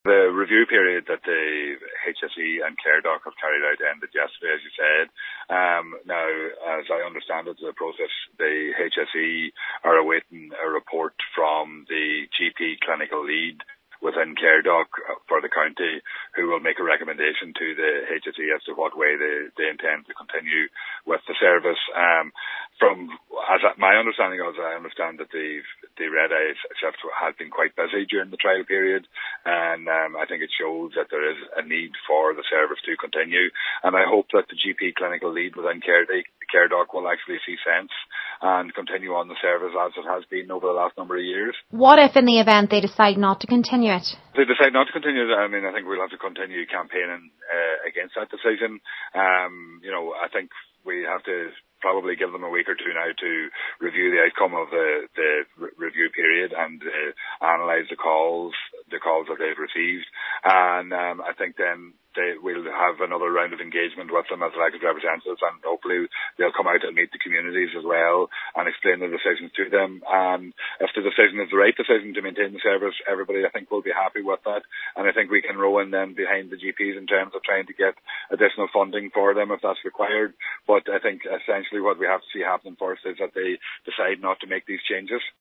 The review period that the HSE and CareDoc have carried out ended yesterday, as you said. Now, as I understand it, the process, the HSE are awaiting a report from the GP clinical lead within CareDoc for the county, who will make a recommendation to the HSE as to what way they intend to continue with the service. My understanding is, I understand that the Red Eye shift has been quite busy during the trial period, and I think it shows that there is a need for the service to continue. And I hope that the GP clinical lead within CareDoc will actually see sense and continue on the service as it has been over the last number of years. What if in the event they decide not to continue it? If they decide not to continue it, I think we'll have to continue campaigning against that decision. I think we have to probably give them a week or two now to review the outcome of the review period and analyse the calls that they've received. And I think then we'll have another round of engagement with them as elected representatives, and hopefully they'll come out and meet the communities as well and explain the decisions to them. And if the decision is the right decision to maintain the service, everybody, I think, will be happy with that. And I think we can row in then behind the GPs in terms of trying to get additional funding for them if that's required. But I think essentially what we have to see happening first is that they decide not to make these changes.